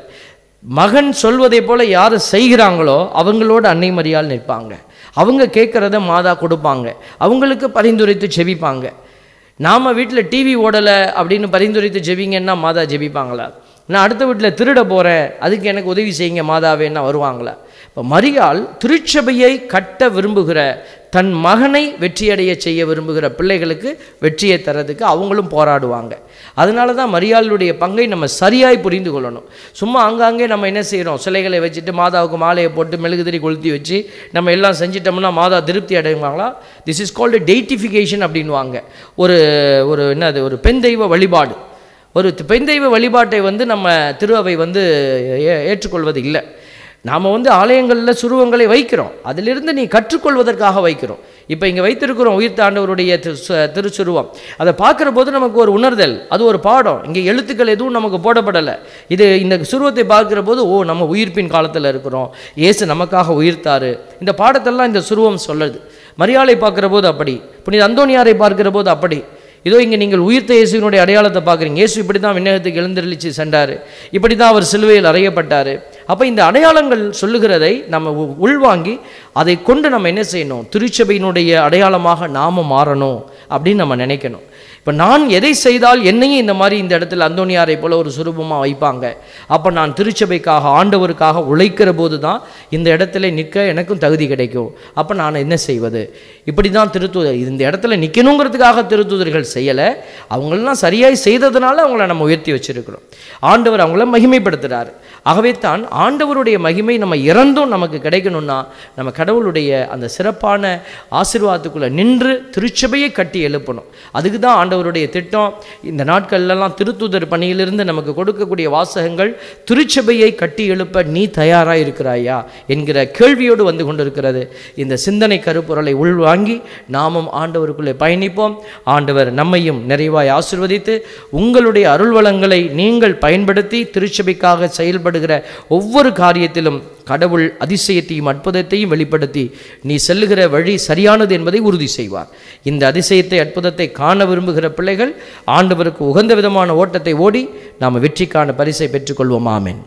மகன் சொல்வதை போல் யார் செய்கிறாங்களோ அவங்களோட அன்னை மரியாள் நிற்பாங்க. அவங்க கேட்குறத மாதா கொடுப்பாங்க, அவங்களுக்கு பரிந்துரைத்து ஜெபிப்பாங்க. நாம் வீட்டில் டிவி ஓடலை அப்படின்னு பரிந்துரைத்து ஜெபிங்கன்னா மாதா ஜெபிப்பாங்களா? நான் அடுத்த வீட்டில் திருட போகிறேன், அதுக்கு எனக்கு உதவி செய்யுங்க மாதாவேன்னா வருவாங்களா? இப்போ மரியாள் திருச்சபையை கட்ட விரும்புகிற, தன் மகனை வெற்றியடைய செய்ய விரும்புகிற பிள்ளைகளுக்கு வெற்றியை தரதுக்கு அவங்களும் போராடுவாங்க. அதனால தான் மரியாளுடைய பங்கை நம்ம சரியாய் புரிந்து கொள்ளணும். சும்மா அங்கங்கே நம்ம என்ன செய்கிறோம், சிலைகளை வச்சுட்டு மாதாவுக்கு மாலையை போட்டு மெழுகுதிரி கொளுத்தி வச்சு நம்ம எல்லாம் செஞ்சிட்டோம்னா மாதா திருப்தி அடைவாங்களா? திஸ் இஸ் கால்டு டெய்டிஃபிகேஷன் அப்படின்வாங்க. ஒரு ஒரு என்னது ஒரு பெண் தெய்வ வழிபாடு. ஒரு பெண் தெய்வ வழிபாட்டை வந்து நம்ம திரு அவை வந்து ஏற்றுக்கொள்வது இல்லை. நாம் வந்து ஆலயங்களில் சுருவங்களை வைக்கிறோம், அதிலிருந்து நீ கற்றுக்கொள்வதற்காக வைக்கிறோம். இப்போ இங்கே வைத்திருக்கிறோம் உயிர்த்த ஆண்டவருடைய திருச்சுருவம். அதை பார்க்குற போது நமக்கு ஒரு உணர்தல், அது ஒரு பாடம். இங்கே எழுத்துக்கள் எதுவும் நமக்கு போடப்படலை. இது இந்த சுருவத்தை பார்க்குற போது ஓ நம்ம உயிர்ப்பின் காலத்தில் இருக்கிறோம், இயேசு நமக்காக உயிர்த்தாரு, இந்த பாடத்தெல்லாம் இந்த சுருவம் சொல்லுது. மரியாளை பார்க்குற போது அப்படி, புனித அந்தோனியாரை பார்க்கிற போது அப்படி. இதோ இங்கே நீங்கள் உயிர்த்த இயேசுவினுடைய அடையாளத்தை பார்க்குறீங்க. இயேசு இப்படி தான் விண்ணகத்துக்கு எழுந்தருளிச்சு சென்றார், இப்படி தான் அவர் சிலுவையில் அறையப்பட்டார். அப்போ இந்த அடையாளங்கள் சொல்லுகிறதை நம்ம உள்வாங்கி அதை கொண்டு நம்ம என்ன செய்யணும், திருச்சபையினுடைய அடையாளமாக நாம் மாறணும் அப்படின்னு நம்ம நினைக்கணும். இப்போ நான் எதை செய்தால் என்னையும் இந்த மாதிரி இந்த இடத்துல அந்தோனியாரை போல ஒரு சுரூபமாக வைப்பாங்க. அப்போ நான் திருச்சபைக்காக ஆண்டவருக்காக உழைக்கிற போது தான் இந்த இடத்துல நிற்க எனக்கும் தகுதி கிடைக்கும். அப்போ நான் என்ன செய்வது? இப்படி தான் திருத்தூதர் இந்த இடத்துல நிற்கணுங்கிறதுக்காக திருத்தூதர்கள் செய்யலை, அவங்களெல்லாம் சரியாய் செய்ததுனால அவங்கள நம்ம உயர்த்தி வச்சிருக்கிறோம். ஆண்டவர் அவங்கள மகிமைப்படுத்துகிறார். ஆகவே தான் ஆண்டவருடைய மகிமை நம்ம இறந்தும் நமக்கு கிடைக்கணும்னா நம்ம கடவுளுடைய அந்த சிறப்பான ஆசீர்வாதத்துக்குள்ளே நின்று திருச்சபையை கட்டி எழுப்பணும். அதுக்கு தான் ஆண்டவருடைய திட்டம். இந்த நாட்கள்லாம் திருத்தூதர் பணியிலிருந்து நமக்கு கொடுக்கக்கூடிய வாசகங்கள் திருச்சபையை கட்டி எழுப்ப நீ தயாராக இருக்கிறாயா என்கிற கேள்வியோடு வந்து கொண்டிருக்கிறது. இந்த சிந்தனை கருப்பொருளை உள்வாங்கி நாமும் ஆண்டவருக்குள்ளே பயணிப்போம். ஆண்டவர் நம்மையும் நிறைவாய் ஆசீர்வதித்து உங்களுடைய அருள்வளங்களை நீங்கள் பயன்படுத்தி திருச்சபைக்காக செயல்படுகிற ஒவ்வொரு காரியத்திலும் கடவுள் அதிசயத்தையும் அற்புதத்தையும் வெளிப்படுத்தி நீ செல்லுகிற வழி சரியானது என்பதை உறுதி செய்வார். இந்த அதிசயத்தை அற்புதத்தை காண விரும்புகிற பிள்ளைகள் ஆண்டவருக்கு உகந்த விதமான ஓட்டத்தை ஓடி நாம் வெற்றிக்கான பரிசை பெற்றுக்கொள்வோம். ஆமென்.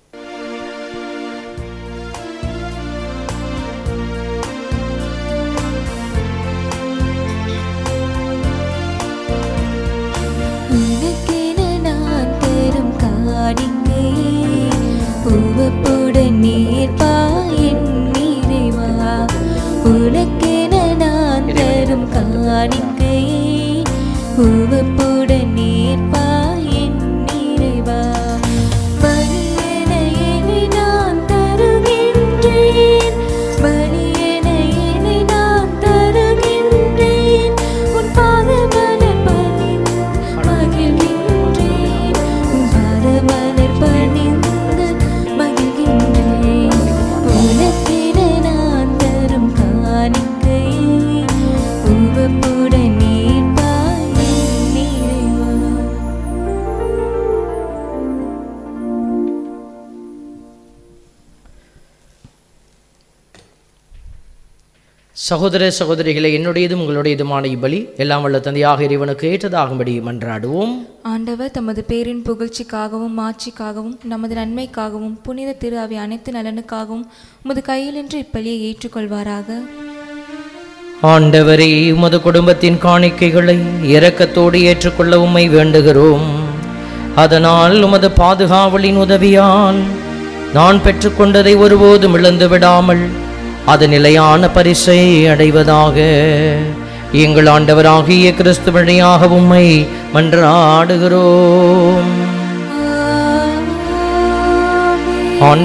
சகோதர சகோதரிகளை, என்னுடையதும் உங்களுடையதுமான இப்பலி எல்லாம் வல்ல தந்தையாக இறைவனுக்கு ஏற்றதாகும்படி மன்றாடுவோம். ஆண்டவர் தமது பேரின் புகழ்ச்சிக்காகவும் மாட்சிக்காகவும் நமது நன்மைக்காகவும் புனித திரு அவை அனைத்து நலனுக்காகவும் உமது கையிலின்று இப்பலியை ஏற்றுக்கொள்வாராக. ஆண்டவரே, உமது குடும்பத்தின் காணிக்கைகளை இரக்கத்தோடு ஏற்றுக்கொள்ள உம்மை வேண்டுகிறோம். அதனால் உமது பாதுகாவலின் உதவியால் நான் பெற்றுக்கொண்டதை ஒருபோதும் இழந்து விடாமல் அது நிலையான பரிசை அடைவதாக எங்கள் ஆண்டவராகிய கிறிஸ்து வழியாக உம்மை மன்றாடுகிறோம்.